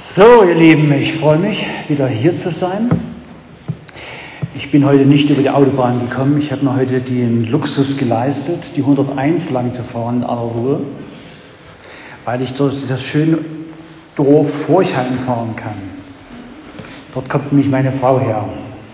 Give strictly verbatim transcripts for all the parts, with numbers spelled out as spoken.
So, ihr Lieben, ich freue mich, wieder hier zu sein. Ich bin heute nicht über die Autobahn gekommen. Ich habe mir heute den Luxus geleistet, die hunderteins lang zu fahren in aller Ruhe, weil ich durch das schöne Dorf Forchheim fahren kann. Dort kommt nämlich meine Frau her.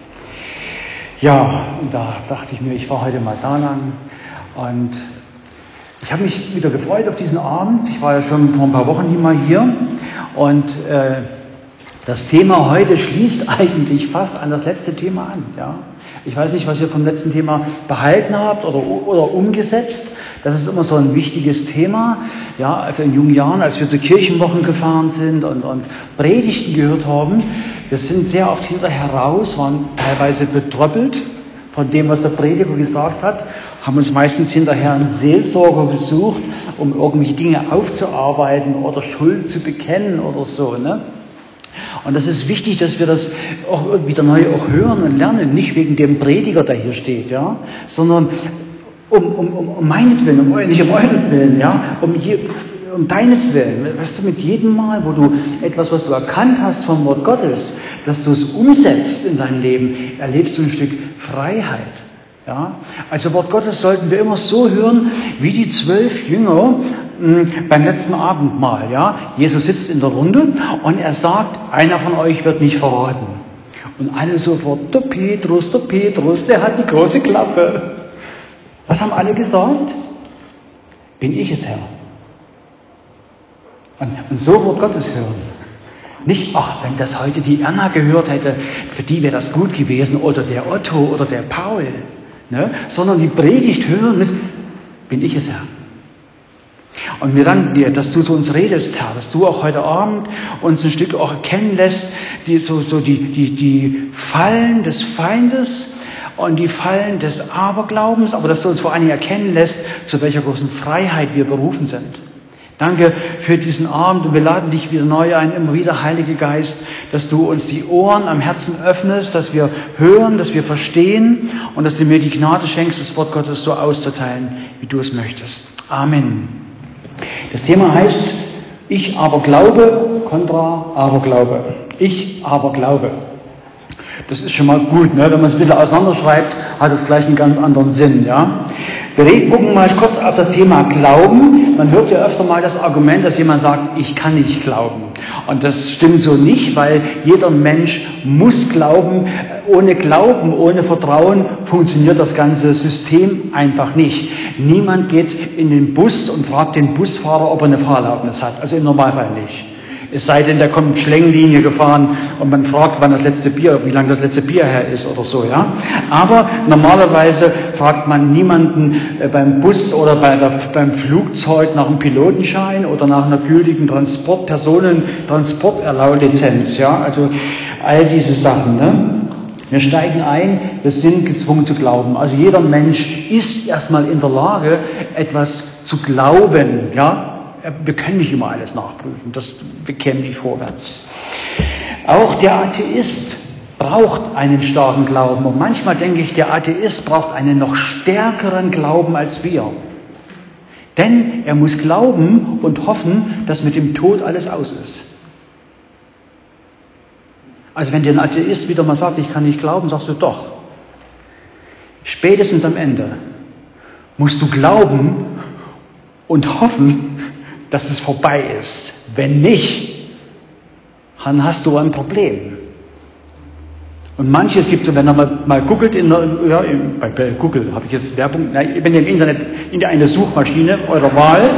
Ja, und da dachte ich mir, ich fahre heute mal da lang. Und ich habe mich wieder gefreut auf diesen Abend. Ich war ja schon vor ein paar Wochen nicht mal hier. Und äh, das Thema heute schließt eigentlich fast an das letzte Thema an. Ja? Ich weiß nicht, was ihr vom letzten Thema behalten habt oder, oder umgesetzt. Das ist immer so ein wichtiges Thema. Ja, also in jungen Jahren, als wir zu Kirchenwochen gefahren sind und, und Predigten gehört haben, wir sind sehr oft hinterher raus, waren teilweise betröppelt von dem, was der Prediger gesagt hat, haben uns meistens hinterher einen Seelsorger besucht, um irgendwelche Dinge aufzuarbeiten oder Schuld zu bekennen oder so. Ne? Und das ist wichtig, dass wir das auch wieder neu auch hören und lernen, nicht wegen dem Prediger, der hier steht, ja, sondern um, um, um, um meinetwillen, um, nicht um euren Willen, ja, um, je, um deinetwillen. Weißt du, mit jedem Mal, wo du etwas, was du erkannt hast vom Wort Gottes, dass du es umsetzt in dein Leben, erlebst du ein Stück Freiheit. Ja? Also Wort Gottes sollten wir immer so hören, wie die zwölf Jünger mh, beim letzten Abendmahl. Ja? Jesus sitzt in der Runde und er sagt, einer von euch wird mich verraten. Und alle sofort, der Petrus, der Petrus, der hat die große Klappe. Was haben alle gesagt? Bin ich es, Herr. Und, und so Wort Gottes hören. Nicht, ach, wenn das heute die Erna gehört hätte, für die wäre das gut gewesen, oder der Otto oder der Paul, ne? Sondern die Predigt hören mit, bin ich es, Herr. Und wir danken dir, dass du zu uns redest, Herr, dass du auch heute Abend uns ein Stück auch erkennen lässt, die, so, so die, die, die Fallen des Feindes und die Fallen des Aberglaubens, aber dass du uns vor allen Dingen erkennen lässt, zu welcher großen Freiheit wir berufen sind. Danke für diesen Abend und wir laden dich wieder neu ein, immer wieder, Heiliger Geist, dass du uns die Ohren am Herzen öffnest, dass wir hören, dass wir verstehen und dass du mir die Gnade schenkst, das Wort Gottes so auszuteilen, wie du es möchtest. Amen. Das Thema heißt, ich aber glaube, kontra aber glaube. Ich aber glaube. Das ist schon mal gut, ne? Wenn man es ein bisschen auseinanderschreibt, hat es gleich einen ganz anderen Sinn. Ja? Wir gucken mal kurz auf das Thema Glauben. Man hört ja öfter mal das Argument, dass jemand sagt, ich kann nicht glauben. Und das stimmt so nicht, weil jeder Mensch muss glauben. Ohne Glauben, ohne Vertrauen funktioniert das ganze System einfach nicht. Niemand geht in den Bus und fragt den Busfahrer, ob er eine Fahrerlaubnis hat. Also im Normalfall nicht. Es sei denn, der kommt Schlänglinie gefahren und man fragt, wann das letzte Bier, wie lange das letzte Bier her ist oder so, ja. Aber normalerweise fragt man niemanden beim Bus oder bei der, beim Flugzeug nach einem Pilotenschein oder nach einer gültigen Transport, Personentransporterlaubnislizenz, ja. Also all diese Sachen, ne. Wir steigen ein, wir sind gezwungen zu glauben. Also jeder Mensch ist erstmal in der Lage, etwas zu glauben, ja. Wir können nicht immer alles nachprüfen, das bekäme ich vorwärts. Auch der Atheist braucht einen starken Glauben. Und manchmal denke ich, der Atheist braucht einen noch stärkeren Glauben als wir. Denn er muss glauben und hoffen, dass mit dem Tod alles aus ist. Also wenn dir ein Atheist wieder mal sagt, ich kann nicht glauben, sagst du doch. Spätestens am Ende musst du glauben und hoffen, dass es vorbei ist. Wenn nicht, dann hast du ein Problem. Und manches gibt es, wenn ihr mal, mal googelt, in der, ja, bei, bei Google habe ich jetzt Werbung, na, wenn ihr im Internet in eine Suchmaschine eurer Wahl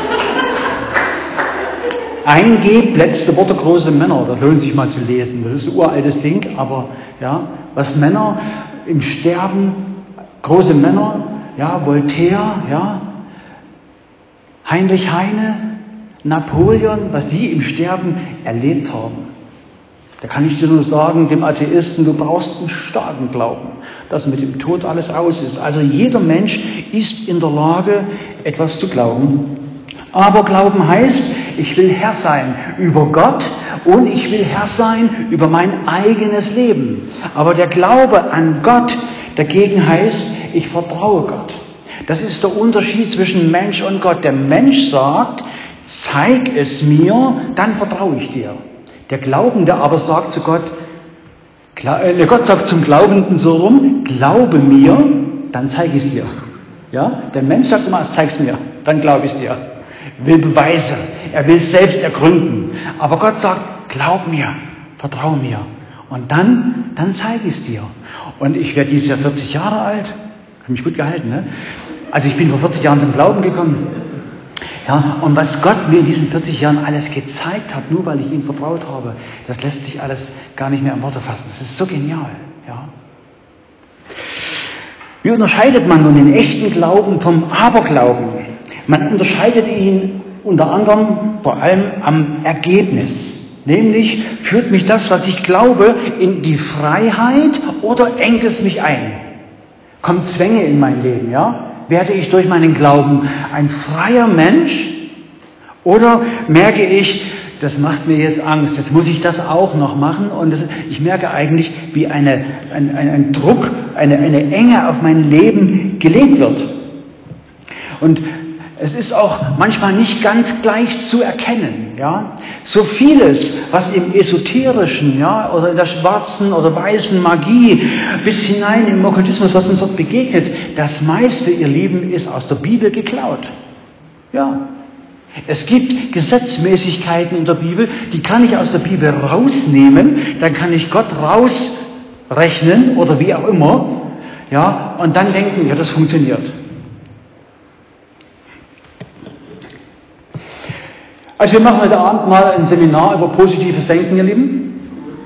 eingebt, letzte Worte große Männer, das lohnt sich mal zu lesen, das ist ein uraltes Ding, aber ja, was Männer im Sterben, große Männer, ja, Voltaire, ja, Heinrich Heine, Napoleon, was die im Sterben erlebt haben. Da kann ich dir nur sagen, dem Atheisten, du brauchst einen starken Glauben, dass mit dem Tod alles aus ist. Also jeder Mensch ist in der Lage, etwas zu glauben. Aber Glauben heißt, ich will Herr sein über Gott und ich will Herr sein über mein eigenes Leben. Aber der Glaube an Gott dagegen heißt, ich vertraue Gott. Das ist der Unterschied zwischen Mensch und Gott. Der Mensch sagt, zeig es mir, dann vertraue ich dir. Der Glaubende aber sagt zu Gott, Gott sagt zum Glaubenden so rum, glaube mir, dann zeige ich es dir. Ja? Der Mensch sagt immer, zeig's mir, dann glaube ich es dir. Will Beweise, er will es selbst ergründen. Aber Gott sagt, glaub mir, vertrau mir. Und dann, dann zeige ich es dir. Und ich werde dieses Jahr vierzig Jahre alt. Habe mich gut gehalten, ne? Also ich bin vor vierzig Jahren zum Glauben gekommen. Ja, und was Gott mir in diesen vierzig Jahren alles gezeigt hat, nur weil ich ihm vertraut habe, das lässt sich alles gar nicht mehr in Worte fassen. Das ist so genial. Ja. Wie unterscheidet man nun den echten Glauben vom Aberglauben? Man unterscheidet ihn unter anderem vor allem am Ergebnis. Nämlich, führt mich das, was ich glaube, in die Freiheit oder engt es mich ein? Kommen Zwänge in mein Leben, ja? Werde ich durch meinen Glauben ein freier Mensch? Oder merke ich, das macht mir jetzt Angst, jetzt muss ich das auch noch machen und das, ich merke eigentlich, wie eine, ein, ein, ein Druck, eine, eine Enge auf mein Leben gelegt wird. Und es ist auch manchmal nicht ganz gleich zu erkennen, ja. So vieles, was im Esoterischen, ja, oder in der schwarzen oder weißen Magie bis hinein im Okkultismus, was uns dort begegnet, das meiste, ihr Lieben, ist aus der Bibel geklaut. Ja. Es gibt Gesetzmäßigkeiten in der Bibel, die kann ich aus der Bibel rausnehmen, dann kann ich Gott rausrechnen oder wie auch immer, ja, und dann denken, ja, das funktioniert. Also wir machen heute Abend mal ein Seminar über positives Denken, ihr Lieben.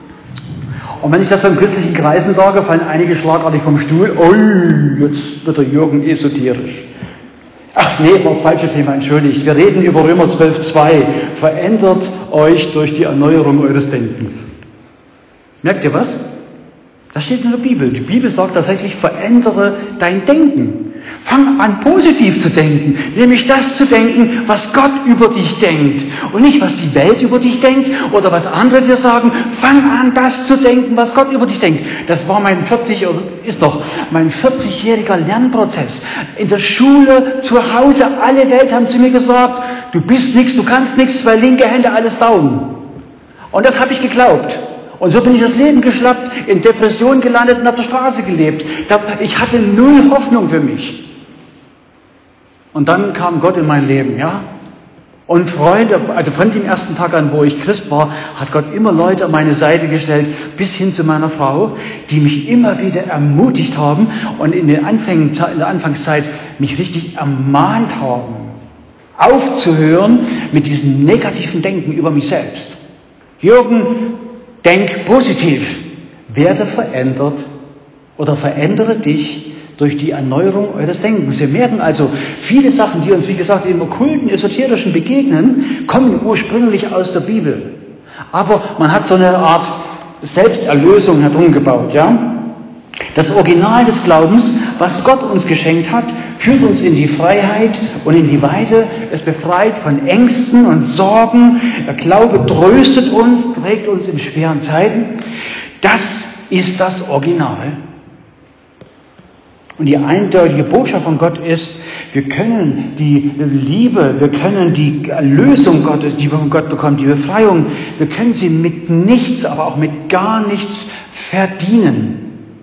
Und wenn ich das so in christlichen Kreisen sage, fallen einige schlagartig vom Stuhl. Oh, jetzt wird der Jürgen esoterisch. Ach nee, war das falsche Thema, entschuldigt. Wir reden über Römer zwölf zwei. Verändert euch durch die Erneuerung eures Denkens. Merkt ihr was? Das steht in der Bibel. Die Bibel sagt tatsächlich, verändere dein Denken. Fang an, positiv zu denken, nämlich das zu denken, was Gott über dich denkt und nicht, was die Welt über dich denkt oder was andere dir sagen. Fang an, das zu denken, was Gott über dich denkt. Das war mein vierzig, oder ist noch, mein vierzigjähriger Lernprozess. In der Schule, zu Hause, alle Welt haben zu mir gesagt, du bist nichts, du kannst nichts, weil linke Hände alles Daumen. Und das habe ich geglaubt. Und so bin ich das Leben geschlappt, in Depression gelandet und auf der Straße gelebt. Ich hatte null Hoffnung für mich. Und dann kam Gott in mein Leben, ja. Und Freunde, also von dem ersten Tag an, wo ich Christ war, hat Gott immer Leute an meine Seite gestellt, bis hin zu meiner Frau, die mich immer wieder ermutigt haben und in, den Anfängen, in der Anfangszeit mich richtig ermahnt haben, aufzuhören mit diesem negativen Denken über mich selbst. Jürgen, denk positiv, werde verändert oder verändere dich durch die Erneuerung eures Denkens. Wir merken also, viele Sachen, die uns, wie gesagt, im okkulten, esoterischen begegnen, kommen ursprünglich aus der Bibel. Aber man hat so eine Art Selbsterlösung herumgebaut, ja? Das Original des Glaubens, was Gott uns geschenkt hat, führt uns in die Freiheit und in die Weite. Es befreit von Ängsten und Sorgen. Der Glaube tröstet uns, trägt uns in schweren Zeiten. Das ist das Original. Und die eindeutige Botschaft von Gott ist, wir können die Liebe, wir können die Erlösung Gottes, die wir von Gott bekommen, die Befreiung, wir können sie mit nichts, aber auch mit gar nichts verdienen.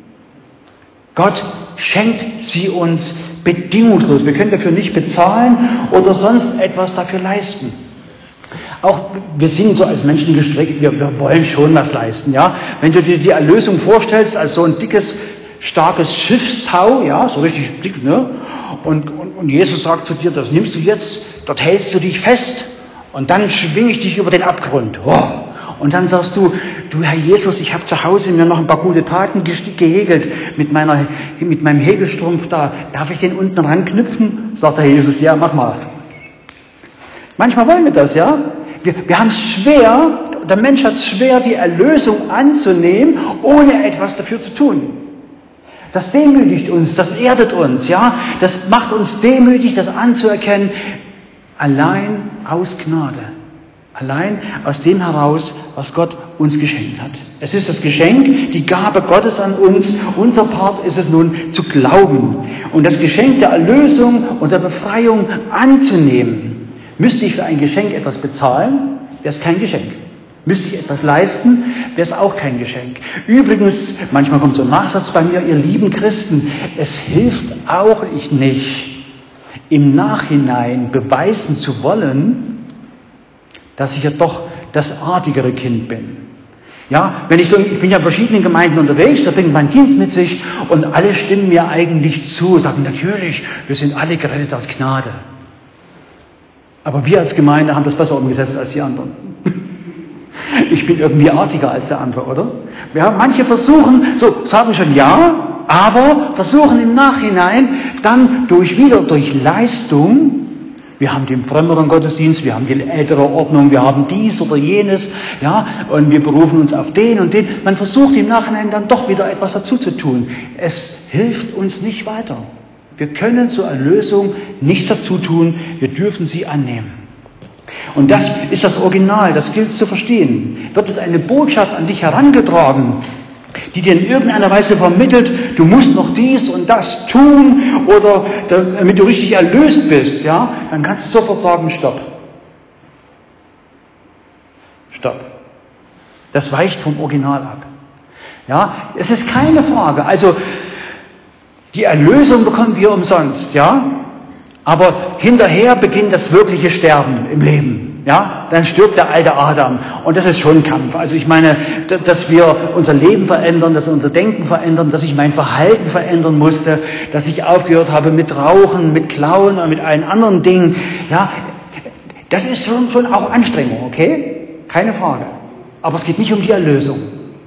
Gott schenkt sie uns bedingungslos. Wir können dafür nicht bezahlen oder sonst etwas dafür leisten. Auch wir sind so als Menschen gestrickt, wir, wir wollen schon was leisten. Ja? Wenn du dir die Erlösung vorstellst als so ein dickes, starkes Schiffstau, ja, so richtig dick, ne? Und, und, und Jesus sagt zu dir, das nimmst du jetzt, dort hältst du dich fest und dann schwinge ich dich über den Abgrund. Oh. Und dann sagst du, du Herr Jesus, ich habe zu Hause mir noch ein paar gute Taten gehegelt mit, meiner, mit meinem Hegelstrumpf da. Darf ich den unten ranknüpfen? Sagt der Jesus, ja, mach mal. Manchmal wollen wir das, ja. Wir, wir haben es schwer, der Mensch hat es schwer, die Erlösung anzunehmen, ohne etwas dafür zu tun. Das demütigt uns, das erdet uns, ja. Das macht uns demütig, das anzuerkennen, allein aus Gnade. Allein aus dem heraus, was Gott uns geschenkt hat. Es ist das Geschenk, die Gabe Gottes an uns. Unser Part ist es nun, zu glauben. Und das Geschenk der Erlösung und der Befreiung anzunehmen. Müsste ich für ein Geschenk etwas bezahlen, wäre es kein Geschenk. Müsste ich etwas leisten, wäre es auch kein Geschenk. Übrigens, manchmal kommt so ein Nachsatz bei mir, ihr lieben Christen, es hilft auch nicht, im Nachhinein beweisen zu wollen, dass ich ja doch das artigere Kind bin. Ja, wenn ich so, ich bin ja in verschiedenen Gemeinden unterwegs, da bringt mein Dienst mit sich und alle stimmen mir eigentlich zu, sagen natürlich, wir sind alle gerettet aus Gnade. Aber wir als Gemeinde haben das besser umgesetzt als die anderen. Ich bin irgendwie artiger als der andere, oder? Ja, manche versuchen, so sagen schon ja, aber versuchen im Nachhinein dann durch wieder durch Leistung. Wir haben den frömmeren Gottesdienst, wir haben die ältere Ordnung, wir haben dies oder jenes, ja, und wir berufen uns auf den und den. Man versucht im Nachhinein dann doch wieder etwas dazu zu tun. Es hilft uns nicht weiter. Wir können zur Erlösung nichts dazu tun, wir dürfen sie annehmen. Und das ist das Original, das gilt zu verstehen. Wird es eine Botschaft an dich herangetragen, die dir in irgendeiner Weise vermittelt, du musst noch dies und das tun, oder damit du richtig erlöst bist, ja, dann kannst du sofort sagen, stopp. Stopp. Das weicht vom Original ab. Ja, es ist keine Frage. Also, die Erlösung bekommen wir umsonst, ja, aber hinterher beginnt das wirkliche Sterben im Leben. Ja, dann stirbt der alte Adam. Und das ist schon ein Kampf. Also ich meine, dass wir unser Leben verändern, dass wir unser Denken verändern, dass ich mein Verhalten verändern musste, dass ich aufgehört habe mit Rauchen, mit Klauen und mit allen anderen Dingen. Ja, das ist schon, schon auch Anstrengung, okay? Keine Frage. Aber es geht nicht um die Erlösung.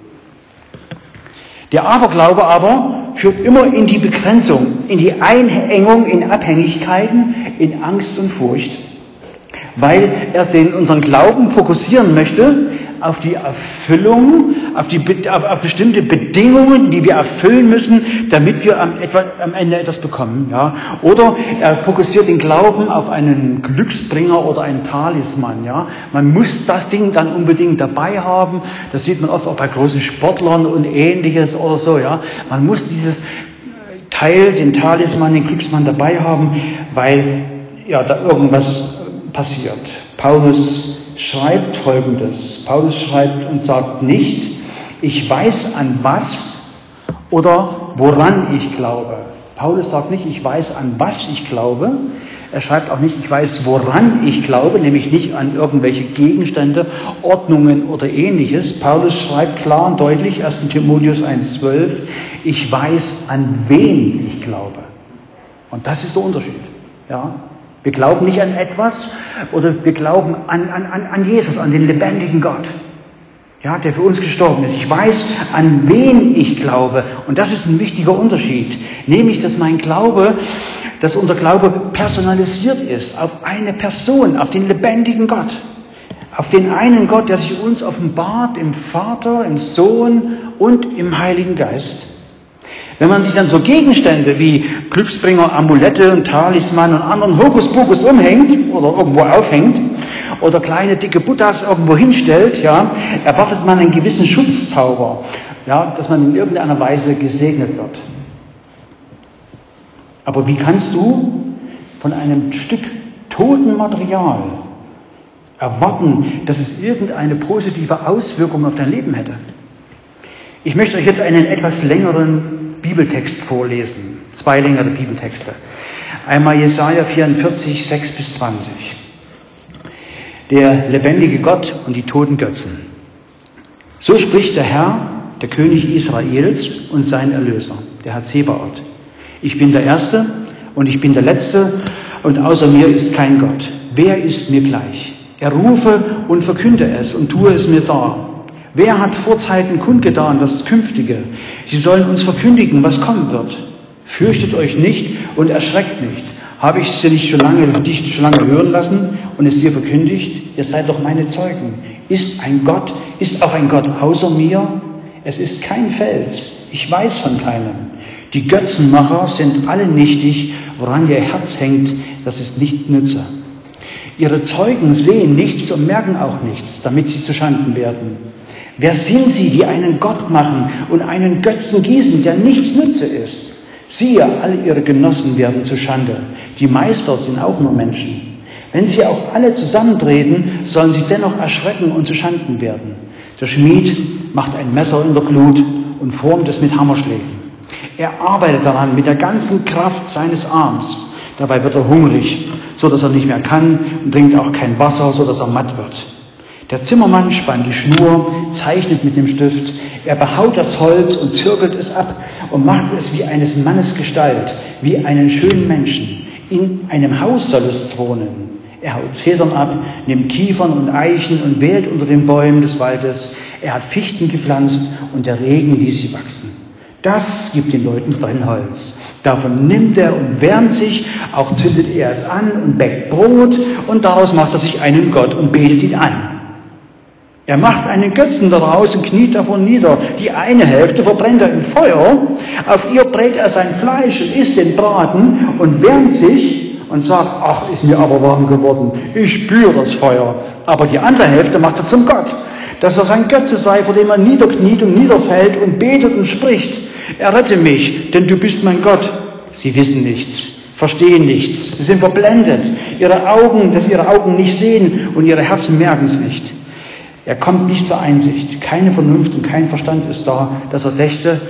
Der Aberglaube aber führt immer in die Begrenzung, in die Einengung, in Abhängigkeiten, in Angst und Furcht. Weil er den unseren Glauben fokussieren möchte auf die Erfüllung, auf, die, auf, auf bestimmte Bedingungen, die wir erfüllen müssen, damit wir am, etwa, am Ende etwas bekommen. Ja? Oder er fokussiert den Glauben auf einen Glücksbringer oder einen Talisman. Ja? Man muss das Ding dann unbedingt dabei haben. Das sieht man oft auch bei großen Sportlern und Ähnliches oder so. Ja? Man muss dieses Teil, den Talisman, den Glücksmann dabei haben, weil ja da irgendwas passiert. Paulus schreibt Folgendes. Paulus schreibt und sagt nicht, ich weiß an was oder woran ich glaube. Paulus sagt nicht, ich weiß an was ich glaube. Er schreibt auch nicht, ich weiß woran ich glaube, nämlich nicht an irgendwelche Gegenstände, Ordnungen oder Ähnliches. Paulus schreibt klar und deutlich, erster Timotheus eins zwölf, ich weiß an wen ich glaube. Und das ist der Unterschied. Ja? Wir glauben nicht an etwas, oder wir glauben an, an, an Jesus, an den lebendigen Gott, ja, der für uns gestorben ist. Ich weiß, an wen ich glaube. Und das ist ein wichtiger Unterschied. Nämlich, dass mein Glaube, dass unser Glaube personalisiert ist auf eine Person, auf den lebendigen Gott. Auf den einen Gott, der sich uns offenbart im Vater, im Sohn und im Heiligen Geist. Wenn man sich dann so Gegenstände wie Glücksbringer, Amulette und Talisman und anderen Hokuspokus umhängt oder irgendwo aufhängt oder kleine dicke Buddhas irgendwo hinstellt, ja, erwartet man einen gewissen Schutzzauber, ja, dass man in irgendeiner Weise gesegnet wird. Aber wie kannst du von einem Stück toten Material erwarten, dass es irgendeine positive Auswirkung auf dein Leben hätte? Ich möchte euch jetzt einen etwas längeren Bibeltext vorlesen. Zwei längere Bibeltexte. Einmal Jesaja vierundvierzig, sechs bis zwanzig. Der lebendige Gott und die toten Götzen. So spricht der Herr, der König Israels und sein Erlöser, der Herr Zebaoth. Ich bin der Erste und ich bin der Letzte und außer mir ist kein Gott. Wer ist mir gleich? Er rufe und verkünde es und tue es mir dar. Wer hat vor Zeiten kundgetan das Künftige? Sie sollen uns verkündigen, was kommen wird. Fürchtet euch nicht und erschreckt nicht. Habe ich sie nicht schon lange, dich schon lange hören lassen und es dir verkündigt? Ihr seid doch meine Zeugen. Ist ein Gott, ist auch ein Gott außer mir? Es ist kein Fels. Ich weiß von keinem. Die Götzenmacher sind alle nichtig, woran ihr Herz hängt, das ist nicht nütze. Ihre Zeugen sehen nichts und merken auch nichts, damit sie zuschanden werden. Wer sind sie, die einen Gott machen und einen Götzen gießen, der nichts nütze ist? Siehe, alle ihre Genossen werden zuschande. Die Meister sind auch nur Menschen. Wenn sie auch alle zusammentreten, sollen sie dennoch erschrecken und zu Schanden werden. Der Schmied macht ein Messer in der Glut und formt es mit Hammerschlägen. Er arbeitet daran mit der ganzen Kraft seines Arms. Dabei wird er hungrig, so dass er nicht mehr kann, und trinkt auch kein Wasser, so dass er matt wird. Der Zimmermann spannt die Schnur, zeichnet mit dem Stift, er behaut das Holz und zirkelt es ab und macht es wie eines Mannes Gestalt, wie einen schönen Menschen. In einem Haus soll es wohnen. Er haut Zedern ab, nimmt Kiefern und Eichen und wählt unter den Bäumen des Waldes. Er hat Fichten gepflanzt und der Regen ließ sie wachsen. Das gibt den Leuten Brennholz. Davon nimmt er und wärmt sich, auch zündet er es an und bäckt Brot und daraus macht er sich einen Gott und betet ihn an. Er macht einen Götzen daraus und kniet davon nieder. Die eine Hälfte verbrennt er im Feuer, auf ihr brät er sein Fleisch und isst den Braten und wärmt sich und sagt, ach, ist mir aber warm geworden, ich spüre das Feuer. Aber die andere Hälfte macht er zum Gott, dass er sein Götze sei, vor dem er niederkniet und niederfällt und betet und spricht. Errette mich, denn du bist mein Gott. Sie wissen nichts, verstehen nichts, sie sind verblendet, ihre Augen, dass ihre Augen nicht sehen und ihre Herzen merken es nicht. Er kommt nicht zur Einsicht, keine Vernunft und kein Verstand ist da, dass er dächte,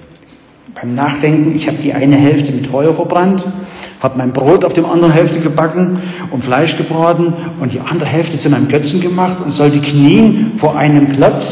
beim Nachdenken, ich habe die eine Hälfte mit Feuer verbrannt, habe mein Brot auf der anderen Hälfte gebacken und Fleisch gebraten und die andere Hälfte zu meinem Götzen gemacht und sollte knien vor einem Klotz.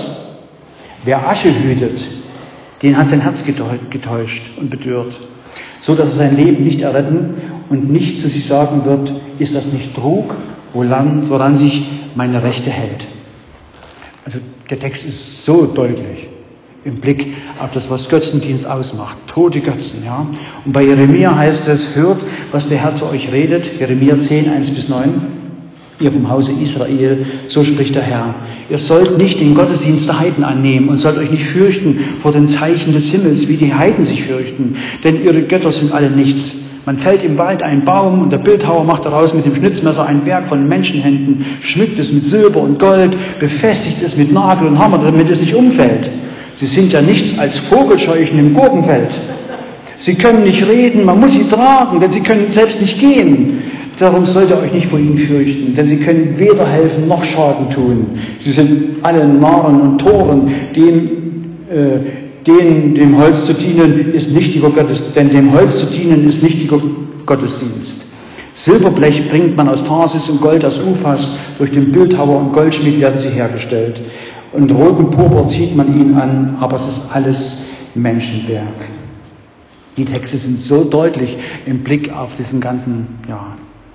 Wer Asche hütet, den hat sein Herz getäuscht und bedürrt, so dass er sein Leben nicht erretten und nicht zu sich sagen wird, ist das nicht Trug, woran, woran sich meine Rechte hält. Also der Text ist so deutlich im Blick auf das, was Götzendienst ausmacht. Tote Götzen, ja. Und bei Jeremia heißt es, hört, was der Herr zu euch redet. Jeremia zehn, eins bis neun. Ihr vom Hause Israel, so spricht der Herr. Ihr sollt nicht den Gottesdienst der Heiden annehmen und sollt euch nicht fürchten vor den Zeichen des Himmels, wie die Heiden sich fürchten. Denn ihre Götter sind alle nichts. Man fällt im Wald einen Baum und der Bildhauer macht daraus mit dem Schnitzmesser ein Werk von Menschenhänden, schmückt es mit Silber und Gold, befestigt es mit Nagel und Hammer, damit es nicht umfällt. Sie sind ja nichts als Vogelscheuchen im Gurkenfeld. Sie können nicht reden, man muss sie tragen, denn sie können selbst nicht gehen. Darum sollt ihr euch nicht vor ihnen fürchten, denn sie können weder helfen noch Schaden tun. Sie sind alle Narren und Toren, dem, äh, denen dem Holz zu dienen ist nichtiger Gottesdienst, denn dem Holz zu dienen ist nichtiger Gottesdienst. Silberblech bringt man aus Tarsis und Gold aus Uphas, durch den Bildhauer und Goldschmied werden sie hergestellt. Und roten Purpur zieht man ihnen an, aber es ist alles Menschenwerk. Die Texte sind so deutlich im Blick auf diesen ganzen, ja.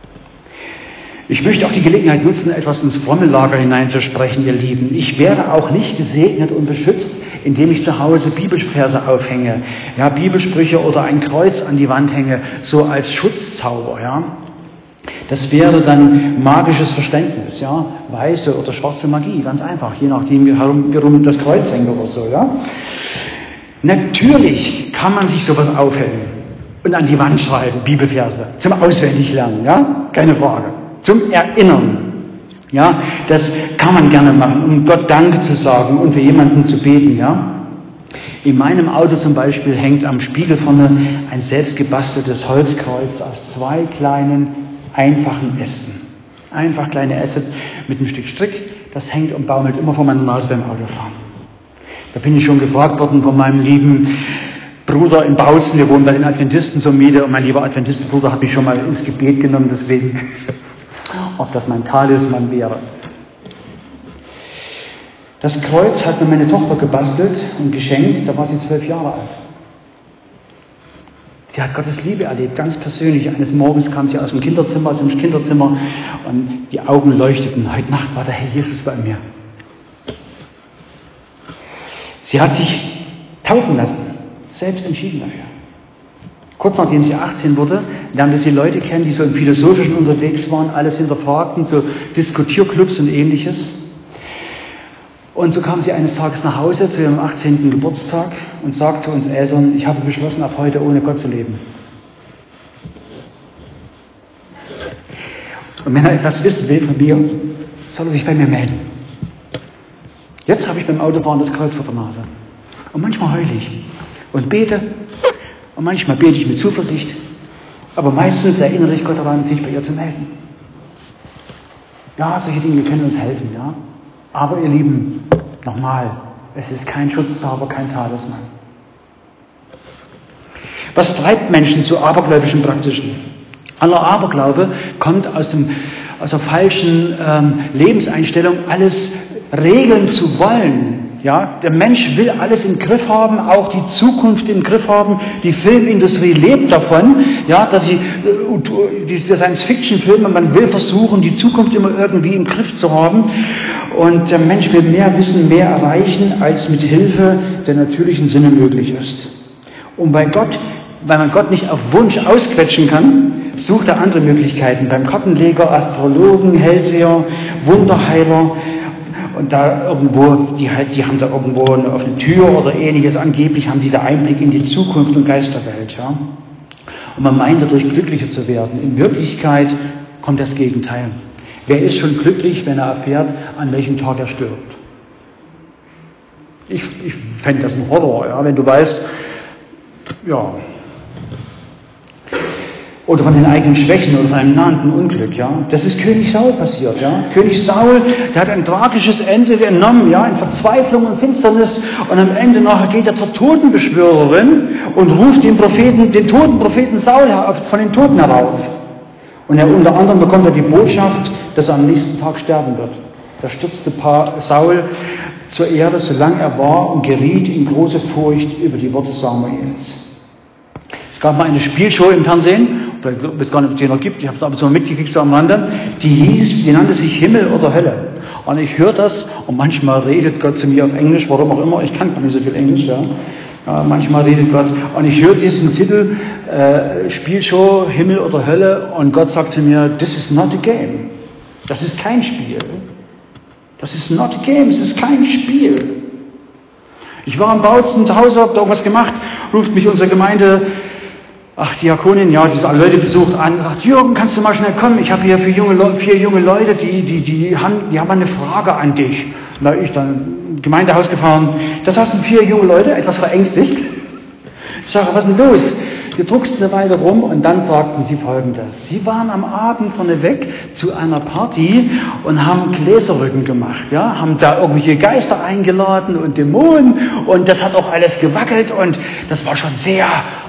Ich möchte auch die Gelegenheit nutzen, etwas ins fromme Lager hineinzusprechen, ihr Lieben. Ich werde auch nicht gesegnet und beschützt, indem ich zu Hause Bibelverse aufhänge, ja, Bibelsprüche oder ein Kreuz an die Wand hänge, so als Schutzzauber, ja. Das wäre dann magisches Verständnis, ja, weiße oder schwarze Magie, ganz einfach, je nachdem, wie herum, wie rum das Kreuz hängt oder so, ja. Natürlich kann man sich sowas aufhängen und an die Wand schreiben, Bibelverse, zum Auswendiglernen, ja, keine Frage. Zum Erinnern. Ja, das kann man gerne machen, um Gott Danke zu sagen und für jemanden zu beten. Ja. In meinem Auto zum Beispiel hängt am Spiegel vorne ein selbst gebasteltes Holzkreuz aus zwei kleinen, einfachen Ästen. Einfach kleine Äste mit einem Stück Strick, das hängt und baumelt immer vor meiner Nase beim Autofahren. Da bin ich schon gefragt worden von meinem lieben Bruder in Bautzen, wir wohnen bei den Adventisten zur Miete und mein lieber Adventistenbruder hat mich schon mal ins Gebet genommen, deswegen... ob das mein Talisman wäre. Das Kreuz hat mir meine Tochter gebastelt und geschenkt, da war sie zwölf Jahre alt. Sie hat Gottes Liebe erlebt, ganz persönlich. Eines Morgens kam sie aus dem Kinderzimmer, aus dem Kinderzimmer und die Augen leuchteten. Heute Nacht war der Herr Jesus bei mir. Sie hat sich taufen lassen, selbst entschieden dafür. Kurz nachdem sie achtzehn wurde, lernte sie Leute kennen, die so im Philosophischen unterwegs waren, alles hinterfragten, so Diskutierclubs und Ähnliches. Und so kam sie eines Tages nach Hause zu ihrem achtzehnten Geburtstag und sagte zu uns Eltern, ich habe beschlossen, ab heute ohne Gott zu leben. Und wenn er etwas wissen will von mir, soll er sich bei mir melden. Jetzt habe ich beim Autofahren das Kreuz vor der Nase. Und manchmal heule ich und bete. Und manchmal bete ich mit Zuversicht, aber meistens erinnere ich Gott daran, sich bei ihr zu melden. Ja, solche Dinge können uns helfen, ja. Aber ihr Lieben, nochmal, es ist kein Schutzzauber, kein Talisman. Was treibt Menschen zu abergläubischen Praktischen? Aller Aberglaube kommt aus, dem, aus der falschen ähm, Lebenseinstellung, alles regeln zu wollen. Ja, der Mensch will alles im Griff haben, auch die Zukunft im Griff haben. Die Filmindustrie lebt davon, ja, dass sie äh, diese Science-Fiction-Filme, man will versuchen, die Zukunft immer irgendwie im Griff zu haben. Und der Mensch will mehr wissen, mehr erreichen, als mit Hilfe der natürlichen Sinne möglich ist. Und bei Gott, weil man Gott nicht auf Wunsch ausquetschen kann, sucht er andere Möglichkeiten. Beim Kartenleger, Astrologen, Hellseher, Wunderheiler. Und da irgendwo, die, halt, die haben da irgendwo eine offene Tür oder ähnliches, angeblich haben die da Einblick in die Zukunft und Geisterwelt. Ja? Und man meint dadurch glücklicher zu werden. In Wirklichkeit kommt das Gegenteil. Wer ist schon glücklich, wenn er erfährt, an welchem Tag er stirbt? Ich, ich fände das ein Horror, ja? Wenn du weißt, ja, oder von den eigenen Schwächen oder von einem nahenden Unglück, ja. Das ist König Saul passiert, ja. König Saul, der hat ein tragisches Ende genommen, ja, in Verzweiflung und Finsternis, und am Ende nachher geht er zur Totenbeschwörerin und ruft den Propheten, den toten Propheten Saul von den Toten herauf. Und er, unter anderem bekommt er die Botschaft, dass er am nächsten Tag sterben wird. Da stürzte Saul zur Erde, solange er war, und geriet in große Furcht über die Worte Samuels. Es gab mal eine Spielshow im Fernsehen, ich weiß gar nicht, ob es die noch gibt, ich habe es aber so mitgekriegt so am Rande, die hieß, die nannte sich Himmel oder Hölle. Und ich höre das, und manchmal redet Gott zu mir auf Englisch, warum auch immer, ich kann gar nicht so viel Englisch, ja. Ja, manchmal redet Gott, und ich höre diesen Titel, äh, Spielshow, Himmel oder Hölle, und Gott sagt zu mir, this is not a game. Das ist kein Spiel. Das ist not a game, es ist kein Spiel. Ich war am Bautzen zu Hause, habe da irgendwas gemacht, ruft mich unsere Gemeinde, ach, Diakonin, ja, die alle Leute besucht an, sagt, Jürgen, kannst du mal schnell kommen? Ich habe hier vier junge, Le- vier junge Leute, die, die, die, haben, die haben eine Frage an dich. Na, ich dann ins Gemeindehaus gefahren, da saßen vier junge Leute, etwas verängstigt. Ich sage, was ist denn los? Die drucksten eine Weile rum, und dann sagten sie Folgendes. Sie waren am Abend vorneweg zu einer Party und haben Gläserrücken gemacht, ja, haben da irgendwelche Geister eingeladen und Dämonen, und das hat auch alles gewackelt, und das war schon sehr,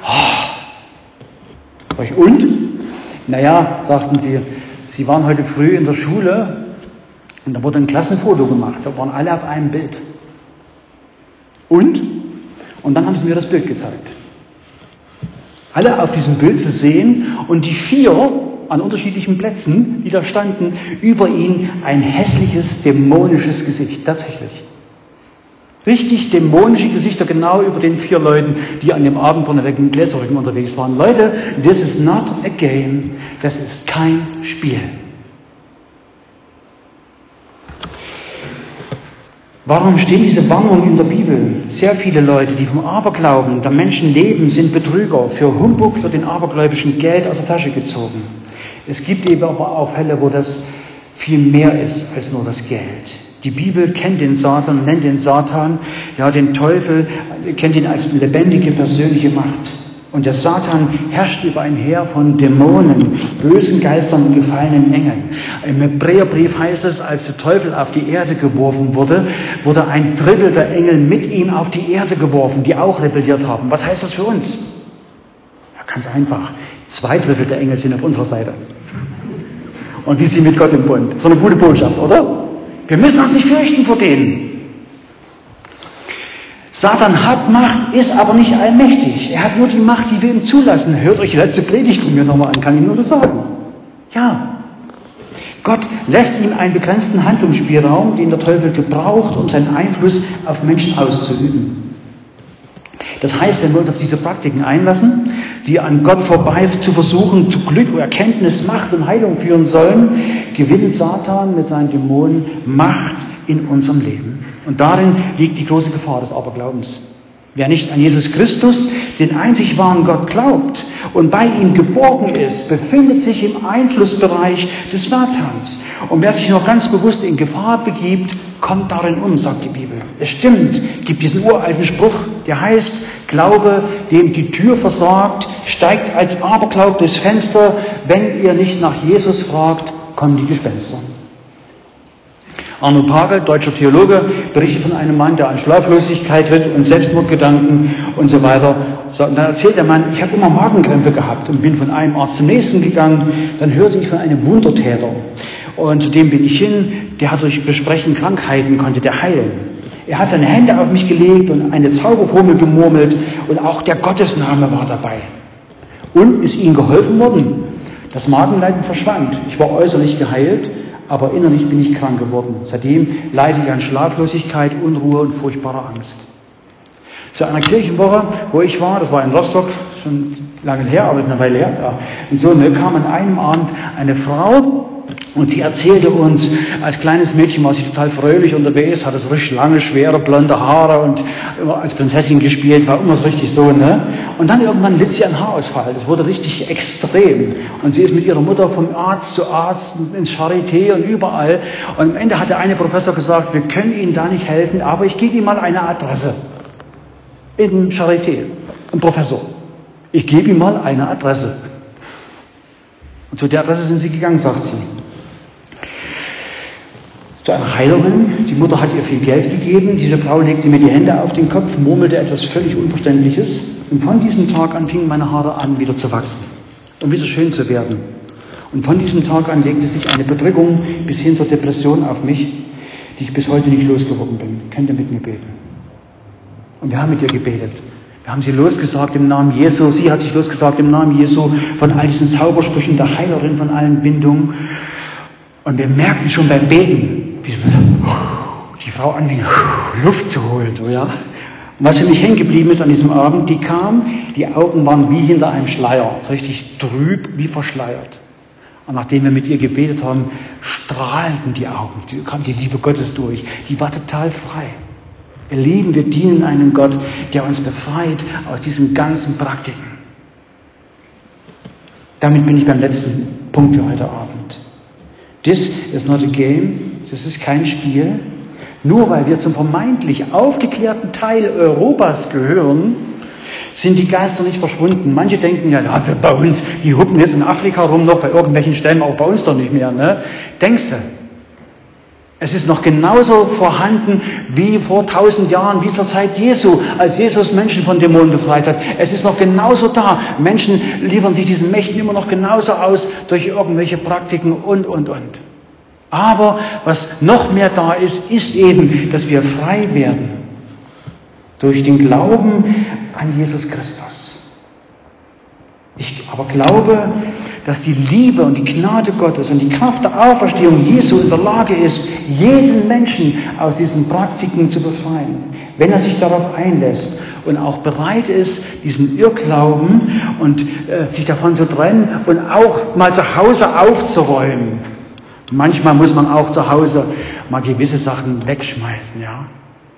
oh. Und? Naja, sagten sie, sie waren heute früh in der Schule und da wurde ein Klassenfoto gemacht, da waren alle auf einem Bild. Und? Und dann haben sie mir das Bild gezeigt. Alle auf diesem Bild zu sehen, und die vier an unterschiedlichen Plätzen, die da standen, über ihn ein hässliches, dämonisches Gesicht, tatsächlich. Richtig dämonische Gesichter genau über den vier Leuten, die an dem Abend vorneweg mit Gläserrücken unterwegs waren. Leute, this is not a game, das ist kein Spiel. Warum stehen diese Warnungen in der Bibel? Sehr viele Leute, die vom Aberglauben der Menschen leben, sind Betrüger. Für Humbug wird den Abergläubischen Geld aus der Tasche gezogen. Es gibt eben aber auch Fälle, wo das viel mehr ist als nur das Geld. Die Bibel kennt den Satan, nennt den Satan, ja, den Teufel, kennt ihn als lebendige persönliche Macht. Und der Satan herrscht über ein Heer von Dämonen, bösen Geistern und gefallenen Engeln. Im Hebräerbrief heißt es, als der Teufel auf die Erde geworfen wurde, wurde ein Drittel der Engel mit ihm auf die Erde geworfen, die auch rebelliert haben. Was heißt das für uns? Ja, ganz einfach. Zwei Drittel der Engel sind auf unserer Seite. Und wir sind mit Gott im Bund. So eine gute Botschaft, oder? Wir müssen uns nicht fürchten vor denen. Satan hat Macht, ist aber nicht allmächtig. Er hat nur die Macht, die wir ihm zulassen. Hört euch die letzte Predigt von mir nochmal an, kann ich nur so sagen. Ja. Gott lässt ihm einen begrenzten Handlungsspielraum, den der Teufel gebraucht, um seinen Einfluss auf Menschen auszuüben. Das heißt, wenn wir uns auf diese Praktiken einlassen, die an Gott vorbei zu versuchen, zu Glück, Erkenntnis, Macht und Heilung führen sollen, gewinnt Satan mit seinen Dämonen Macht in unserem Leben. Und darin liegt die große Gefahr des Aberglaubens. Wer nicht an Jesus Christus, den einzig wahren Gott, glaubt und bei ihm geborgen ist, befindet sich im Einflussbereich des Satans. Und wer sich noch ganz bewusst in Gefahr begibt, kommt darin um, sagt die Bibel. Es stimmt, gibt diesen uralten Spruch, der heißt, Glaube, dem die Tür versagt, steigt als Aberglaub durchs Fenster. Wenn ihr nicht nach Jesus fragt, kommen die Gespenster. Arno Pagel, deutscher Theologe, berichtet von einem Mann, der an Schlaflosigkeit litt und Selbstmordgedanken und so weiter. Und dann erzählt der Mann, ich habe immer Magenkrämpfe gehabt und bin von einem Arzt zum nächsten gegangen. Dann hörte ich von einem Wundertäter. Und zu dem bin ich hin, der hat durch Besprechen Krankheiten, konnte der heilen. Er hat seine Hände auf mich gelegt und eine Zauberformel gemurmelt und auch der Gottesname war dabei. Und ist ihm geholfen worden. Das Magenleiden verschwand. Ich war äußerlich geheilt, aber innerlich bin ich krank geworden. Seitdem leide ich an Schlaflosigkeit, Unruhe und furchtbarer Angst. Zu einer Kirchenwoche, wo ich war, das war in Rostock, schon lange her, aber eine Weile her, ja. Und so ne, kam an einem Abend eine Frau und sie erzählte uns, als kleines Mädchen war sie total fröhlich unterwegs, hatte so richtig lange, schwere, blonde Haare und immer als Prinzessin gespielt, war immer so richtig so, ne? Und dann irgendwann litt sie an Haarausfall, das wurde richtig extrem. Und sie ist mit ihrer Mutter vom Arzt zu Arzt, ins Charité und überall. Und am Ende hat der eine Professor gesagt, wir können Ihnen da nicht helfen, aber ich gebe Ihnen mal eine Adresse. In Charité, ein Professor. Ich gebe ihm mal eine Adresse. Und zu der Adresse sind sie gegangen, sagt sie. Zu einer Heilerin, die Mutter hat ihr viel Geld gegeben, diese Frau legte mir die Hände auf den Kopf, murmelte etwas völlig Unverständliches und von diesem Tag an fingen meine Haare an, wieder zu wachsen und wieder schön zu werden. Und von diesem Tag an legte sich eine Bedrückung bis hin zur Depression auf mich, die ich bis heute nicht losgeworden bin. Könnt ihr mit mir beten? Und wir haben mit ihr gebetet. Wir haben sie losgesagt im Namen Jesu. Sie hat sich losgesagt im Namen Jesu von all diesen Zaubersprüchen der Heilerin, von allen Bindungen. Und wir merkten schon beim Beten, wie die Frau anfing, Luft zu holen. So, ja? Und was für mich hängen geblieben ist an diesem Abend, die kam, die Augen waren wie hinter einem Schleier, so richtig trüb, wie verschleiert. Und nachdem wir mit ihr gebetet haben, strahlten die Augen, die kam die Liebe Gottes durch. Die war total frei. Ihr Lieben, wir dienen einem Gott, der uns befreit aus diesen ganzen Praktiken. Damit bin ich beim letzten Punkt für heute Abend. This is not a game, das ist kein Spiel. Nur weil wir zum vermeintlich aufgeklärten Teil Europas gehören, sind die Geister nicht verschwunden. Manche denken ja, ja bei uns, die huppen jetzt in Afrika rum, noch bei irgendwelchen Stellen, auch bei uns doch nicht mehr. Ne? Denkst du? Es ist noch genauso vorhanden wie vor tausend Jahren, wie zur Zeit Jesu, als Jesus Menschen von Dämonen befreit hat. Es ist noch genauso da. Menschen liefern sich diesen Mächten immer noch genauso aus durch irgendwelche Praktiken und, und, und. Aber was noch mehr da ist, ist eben, dass wir frei werden durch den Glauben an Jesus Christus. Ich aber glaube, dass die Liebe und die Gnade Gottes und die Kraft der Auferstehung Jesu in der Lage ist, jeden Menschen aus diesen Praktiken zu befreien, wenn er sich darauf einlässt und auch bereit ist, diesen Irrglauben und äh, sich davon zu trennen und auch mal zu Hause aufzuräumen. Manchmal muss man auch zu Hause mal gewisse Sachen wegschmeißen, ja.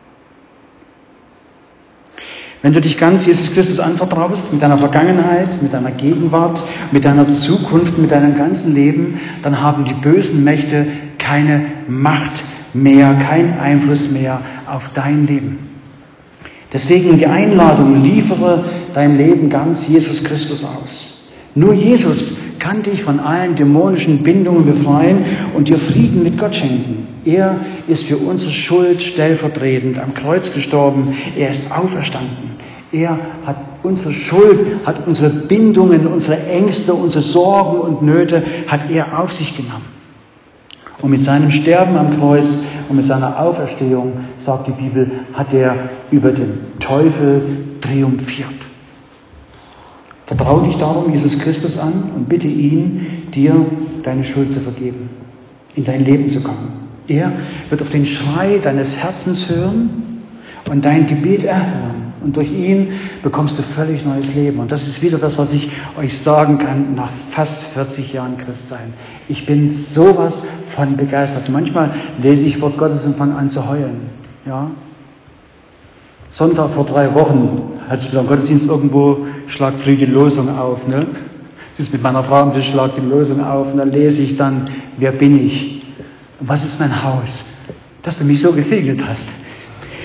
Wenn du dich ganz Jesus Christus anvertraust, mit deiner Vergangenheit, mit deiner Gegenwart, mit deiner Zukunft, mit deinem ganzen Leben, dann haben die bösen Mächte keine Macht mehr, keinen Einfluss mehr auf dein Leben. Deswegen die Einladung, liefere dein Leben ganz Jesus Christus aus. Nur Jesus kann dich von allen dämonischen Bindungen befreien und dir Frieden mit Gott schenken. Er ist für unsere Schuld stellvertretend am Kreuz gestorben. Er ist auferstanden. Er hat unsere Schuld, hat unsere Bindungen, unsere Ängste, unsere Sorgen und Nöte, hat er auf sich genommen. Und mit seinem Sterben am Kreuz und mit seiner Auferstehung, sagt die Bibel, hat er über den Teufel triumphiert. Vertraue dich darum Jesus Christus an und bitte ihn, dir deine Schuld zu vergeben, in dein Leben zu kommen. Er wird auf den Schrei deines Herzens hören und dein Gebet erhören. Und durch ihn bekommst du völlig neues Leben. Und das ist wieder das, was ich euch sagen kann nach fast vierzig Jahren Christsein. Ich bin sowas von begeistert. Und manchmal lese ich Wort Gottes und fange an zu heulen. Ja? Sonntag vor drei Wochen hatte ich beim Gottesdienst irgendwo, schlag früh die Losung auf. Ne? Ich sitze mit meiner Frau am Tisch, schlag die Losung auf und dann lese ich dann, wer bin ich? Und was ist mein Haus? Dass du mich so gesegnet hast.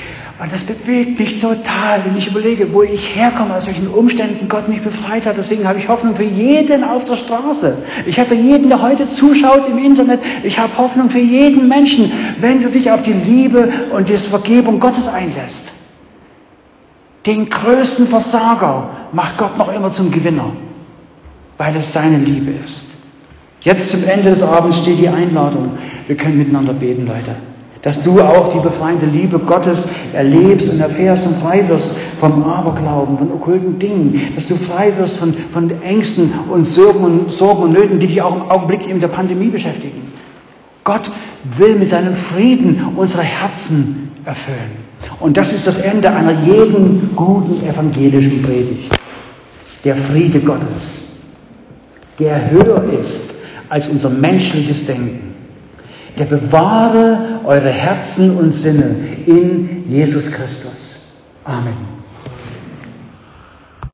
Und das bewegt mich total, wenn ich überlege, wo ich herkomme, aus welchen Umständen Gott mich befreit hat. Deswegen habe ich Hoffnung für jeden auf der Straße. Ich habe für jeden, der heute zuschaut im Internet, ich habe Hoffnung für jeden Menschen, wenn du dich auf die Liebe und die Vergebung Gottes einlässt. Den größten Versager macht Gott noch immer zum Gewinner, weil es seine Liebe ist. Jetzt zum Ende des Abends steht die Einladung. Wir können miteinander beten, Leute. Dass du auch die befreiende Liebe Gottes erlebst und erfährst und frei wirst vom Aberglauben, von okkulten Dingen. Dass du frei wirst von, von Ängsten und Sorgen, und Sorgen und Nöten, die dich auch im Augenblick in der Pandemie beschäftigen. Gott will mit seinem Frieden unsere Herzen erfüllen. Und das ist das Ende einer jeden guten evangelischen Predigt. Der Friede Gottes, der höher ist als unser menschliches Denken. Der bewahre eure Herzen und Sinne in Jesus Christus. Amen.